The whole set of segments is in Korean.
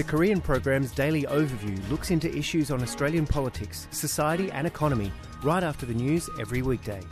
The Korean program's daily overview looks into issues on Australian politics, society and economy right after the news every weekday.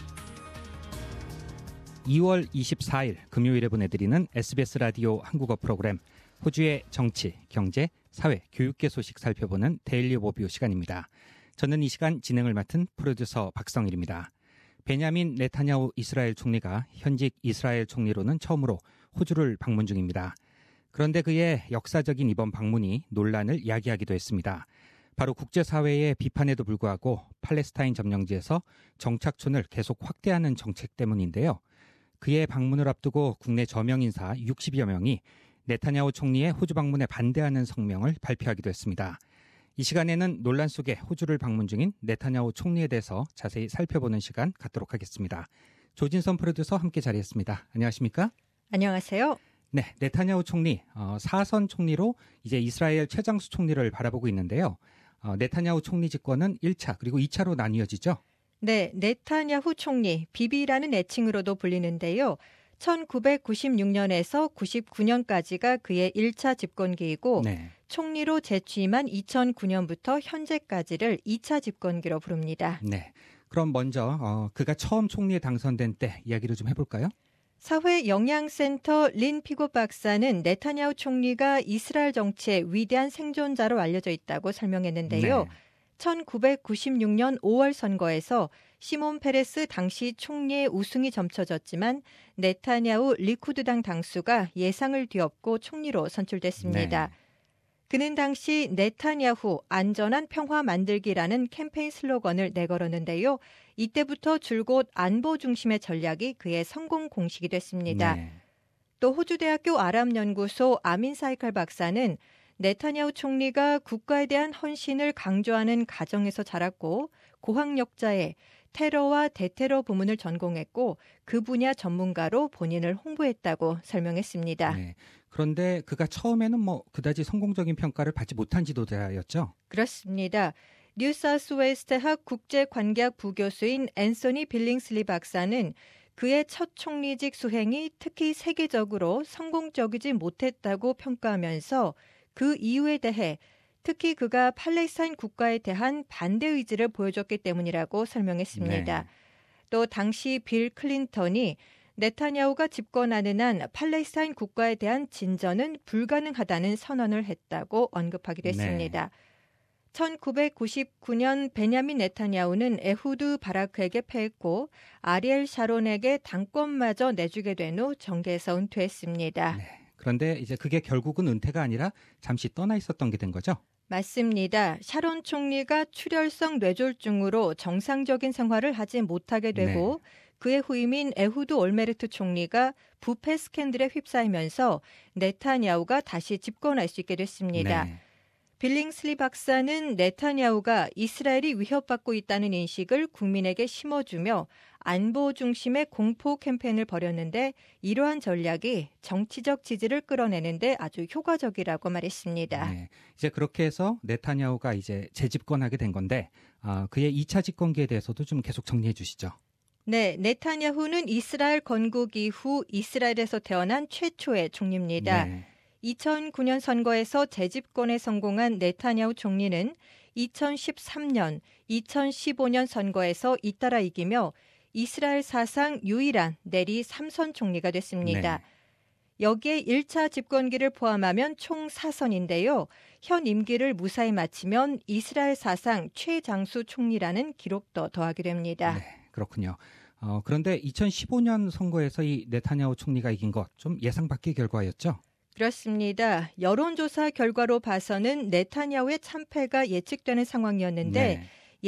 2월 24일 금요일에 보내드리는 SBS 라디오 한국어 프로그램 호주의 정치, 경제, 사회, 교육계 소식 살펴보는 데일리 오버뷰 시간입니다. 저는 이 시간 진행을 맡은 프로듀서 박성일입니다. 베냐민 네타냐후 이스라엘 총리가 현직 이스라엘 총리로는 처음으로 호주를 방문 중입니다. 그런데 그의 역사적인 이번 방문이 논란을 야기하기도 했습니다. 바로 국제사회의 비판에도 불구하고 팔레스타인 점령지에서 정착촌을 계속 확대하는 정책 때문인데요. 그의 방문을 앞두고 국내 저명 인사 60여 명이 네타냐후 총리의 호주 방문에 반대하는 성명을 발표하기도 했습니다. 이 시간에는 논란 속에 호주를 방문 중인 네타냐후 총리에 대해서 자세히 살펴보는 시간 갖도록 하겠습니다. 조진선 프로듀서 함께 자리했습니다. 안녕하십니까? 안녕하세요. 네, 네타냐후 총리, 사선 총리로 이제 이스라엘 최장수 총리를 바라보고 있는데요. 네타냐후 총리 집권은 1차 그리고 2차로 나뉘어지죠? 네, 네타냐후 총리, 비비라는 애칭으로도 불리는데요. 1996년에서 99년까지가 그의 1차 집권기이고 네. 총리로 재취임한 2009년부터 현재까지를 2차 집권기로 부릅니다. 네, 그럼 먼저 그가 처음 총리에 당선된 때 이야기를 좀 해볼까요? 사회영양센터 린 피고 박사는 네타냐후 총리가 이스라엘 정치의 위대한 생존자로 알려져 있다고 설명했는데요. 네. 1996년 5월 선거에서 시몬 페레스 당시 총리의 우승이 점쳐졌지만 네타냐후 리쿠드당 당수가 예상을 뒤엎고 총리로 선출됐습니다. 네. 그는 당시 네타냐후 안전한 평화 만들기라는 캠페인 슬로건을 내걸었는데요. 이때부터 줄곧 안보 중심의 전략이 그의 성공 공식이 됐습니다. 네. 또 호주대학교 아랍연구소 아민 사이칼 박사는 네타냐후 총리가 국가에 대한 헌신을 강조하는 가정에서 자랐고 고학력자의 테러와 대테러 부문을 전공했고 그 분야 전문가로 본인을 홍보했다고 설명했습니다. 네. 그런데 그가 처음에는 그다지 성공적인 평가를 받지 못한 지도자였죠? 그렇습니다. 뉴사우스웨일스대학 국제관계학 부교수인 앤소니 빌링슬리 박사는 그의 첫 총리직 수행이 특히 세계적으로 성공적이지 못했다고 평가하면서 그 이유에 대해 특히 그가 팔레스타인 국가에 대한 반대 의지를 보여줬기 때문이라고 설명했습니다. 네. 또 당시 빌 클린턴이 네타냐후가 집권하는 한 팔레스타인 국가에 대한 진전은 불가능하다는 선언을 했다고 언급하기도 했습니다. 1999년 베냐민 네타냐후는 에후드 바라크에게 패했고 아리엘 샤론에게 당권마저 내주게 된 후 정계에서 은퇴했습니다. 네. 그런데 이제 그게 결국은 은퇴가 아니라 잠시 떠나 있었던 게 된 거죠? 맞습니다. 샤론 총리가 출혈성 뇌졸중으로 정상적인 생활을 하지 못하게 되고 그의 후임인 에후드 올메르트 총리가 부패 스캔들에 휩싸이면서 네타냐후가 다시 집권할 수 있게 됐습니다. 네. 빌링슬리 박사는 네타냐후가 이스라엘이 위협받고 있다는 인식을 국민에게 심어주며 안보 중심의 공포 캠페인을 벌였는데 이러한 전략이 정치적 지지를 끌어내는데 아주 효과적이라고 말했습니다. 네. 이제 그렇게 해서 네타냐후가 이제 재집권하게 된 건데 그의 2차 집권기에 대해서도 좀 계속 정리해 주시죠. 네, 네타냐후는 이스라엘 건국 이후 이스라엘에서 태어난 최초의 총리입니다. 네. 2009년 선거에서 재집권에 성공한 네타냐후 총리는 2013년, 2015년 선거에서 잇따라 이기며 이스라엘 사상 유일한 내리 3선 총리가 됐습니다. 네. 여기에 1차 집권기를 포함하면 총 4선인데요. 현 임기를 무사히 마치면 이스라엘 사상 최장수 총리라는 기록도 더하게 됩니다. 네, 그렇군요. 그런데 2015년 선거에서 이 네타냐후 총리가 이긴 것 좀 예상 밖의 결과였죠? 그렇습니다. 여론조사 결과로 봐서는 네타냐후의 참패가 예측되는 상황이었는데 네.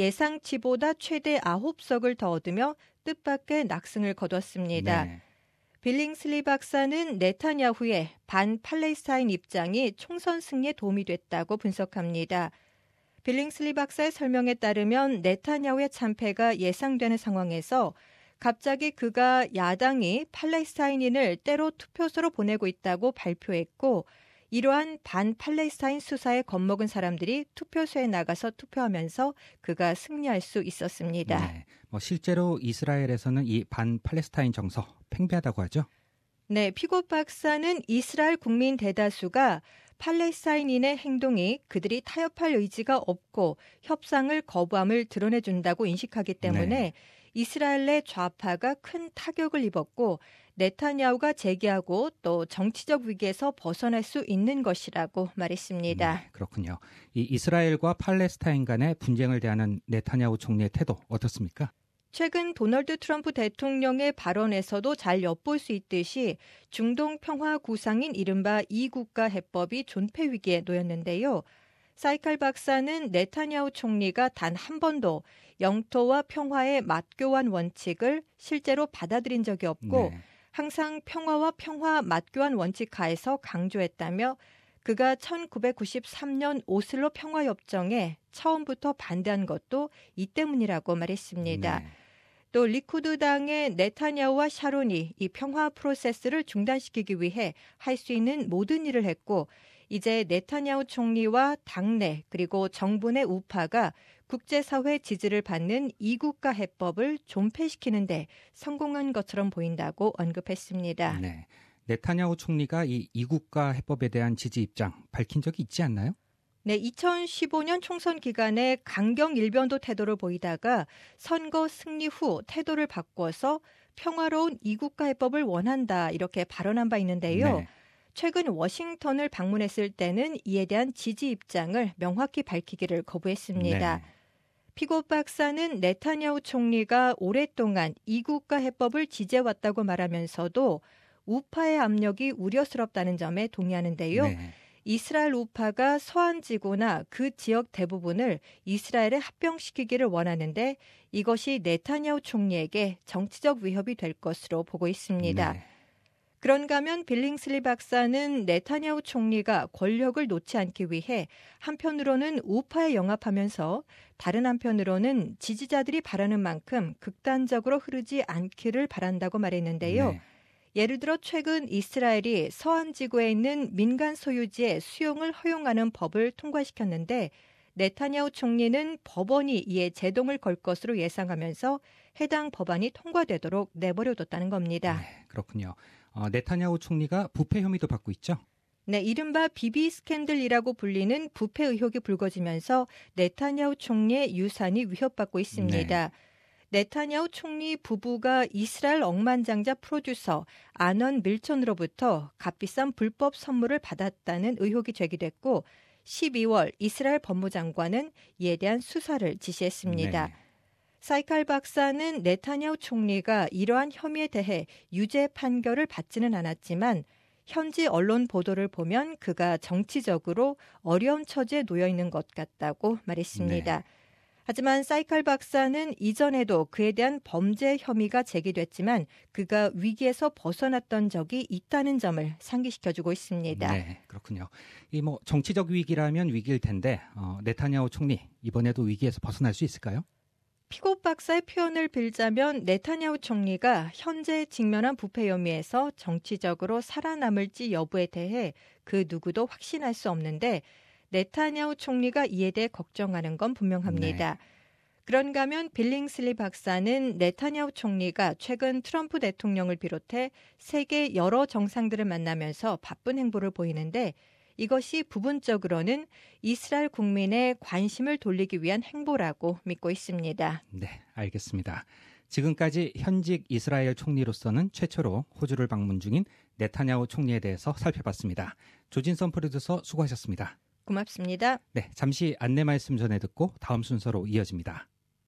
예상치보다 최대 9석을 더 얻으며 뜻밖의 낙승을 거뒀습니다. 네. 빌링슬리 박사는 네타냐후의 반팔레스타인 입장이 총선 승리에 도움이 됐다고 분석합니다. 빌링슬리 박사의 설명에 따르면 네타냐후의 참패가 예상되는 상황에서 갑자기 그가 야당이 팔레스타인인을 때로 투표소로 보내고 있다고 발표했고 이러한 반팔레스타인 수사에 겁먹은 사람들이 투표소에 나가서 투표하면서 그가 승리할 수 있었습니다. 네. 실제로 이스라엘에서는 이 반팔레스타인 정서 팽배하다고 하죠? 네, 피고 박사는 이스라엘 국민 대다수가 팔레스타인인의 행동이 그들이 타협할 의지가 없고 협상을 거부함을 드러내준다고 인식하기 때문에 네. 이스라엘 내 좌파가 큰 타격을 입었고 네타냐후가 재개하고 또 정치적 위기에서 벗어날 수 있는 것이라고 말했습니다. 네, 그렇군요. 이 이스라엘과 팔레스타인 간의 분쟁을 대하는 네타냐후 총리의 태도 어떻습니까? 최근 도널드 트럼프 대통령의 발언에서도 잘 엿볼 수 있듯이 중동 평화 구상인 이른바 2국가 해법이 존폐 위기에 놓였는데요. 사이칼 박사는 네타냐후 총리가 단 한 번도 영토와 평화의 맞교환 원칙을 실제로 받아들인 적이 없고 네. 항상 평화와 평화 맞교환 원칙 하에서 강조했다며 그가 1993년 오슬로 평화협정에 처음부터 반대한 것도 이 때문이라고 말했습니다. 네. 또 리쿠드당의 네타냐후와 샤론이 이 평화 프로세스를 중단시키기 위해 할 수 있는 모든 일을 했고 이제 네타냐후 총리와 당내 그리고 정부 내 우파가 국제사회 지지를 받는 2국가 해법을 존폐시키는 데 성공한 것처럼 보인다고 언급했습니다. 네. 네타냐후 총리가 이 2국가 해법에 대한 지지 입장 밝힌 적이 있지 않나요? 네, 2015년 총선 기간에 강경 일변도 태도를 보이다가 선거 승리 후 태도를 바꿔서 평화로운 2국가 해법을 원한다 이렇게 발언한 바 있는데요. 네. 최근 워싱턴을 방문했을 때는 이에 대한 지지 입장을 명확히 밝히기를 거부했습니다. 네. 피고 박사는 네타냐후 총리가 오랫동안 2국가 해법을 지지해왔다고 말하면서도 우파의 압력이 우려스럽다는 점에 동의하는데요. 네. 이스라엘 우파가 서한 지구나 그 지역 대부분을 이스라엘에 합병시키기를 원하는데 이것이 네타냐후 총리에게 정치적 위협이 될 것으로 보고 있습니다. 네. 그런가 하면 빌링슬리 박사는 네타냐후 총리가 권력을 놓지 않기 위해 한편으로는 우파에 영합하면서 다른 한편으로는 지지자들이 바라는 만큼 극단적으로 흐르지 않기를 바란다고 말했는데요. 네. 예를 들어 최근 이스라엘이 서한 지구에 있는 민간 소유지의 수용을 허용하는 법을 통과시켰는데 네타냐후 총리는 법원이 이에 제동을 걸 것으로 예상하면서 해당 법안이 통과되도록 내버려뒀다는 겁니다. 네, 그렇군요. 네타냐후 총리가 부패 혐의도 받고 있죠? 네, 이른바 비비 스캔들이라고 불리는 부패 의혹이 불거지면서 네타냐후 총리의 유산이 위협받고 있습니다. 네타냐후 총리 부부가 이스라엘 억만장자 프로듀서 아넌 밀촌으로부터 값비싼 불법 선물을 받았다는 의혹이 제기됐고 12월 이스라엘 법무장관은 이에 대한 수사를 지시했습니다. 네. 사이칼 박사는 네타냐후 총리가 이러한 혐의에 대해 유죄 판결을 받지는 않았지만 현지 언론 보도를 보면 그가 정치적으로 어려운 처지에 놓여 있는 것 같다고 말했습니다. 네. 하지만 사이칼 박사는 이전에도 그에 대한 범죄 혐의가 제기됐지만 그가 위기에서 벗어났던 적이 있다는 점을 상기시켜주고 있습니다. 네, 그렇군요. 이 정치적 위기라면 위기일 텐데 네타냐후 총리 이번에도 위기에서 벗어날 수 있을까요? 피고 박사의 표현을 빌자면 네타냐후 총리가 현재 직면한 부패 혐의에서 정치적으로 살아남을지 여부에 대해 그 누구도 확신할 수 없는데 네타냐후 총리가 이에 대해 걱정하는 건 분명합니다. 네. 그런가 하면 빌링슬리 박사는 네타냐후 총리가 최근 트럼프 대통령을 비롯해 세계 여러 정상들을 만나면서 바쁜 행보를 보이는데 이것이 부분적으로는 이스라엘 국민의 관심을 돌리기 위한 행보라고 믿고 있습니다. 네, 알겠습니다. 지금까지 현직 이스라엘 총리로서는 최초로 호주를 방문 중인 네타냐후 총리에 대해서 살펴봤습니다. 조진선 프로듀서 수고하셨습니다. 고맙습니다. 네, 잠시 안내 말씀 전해 듣고 다음 순서로 이어집니다.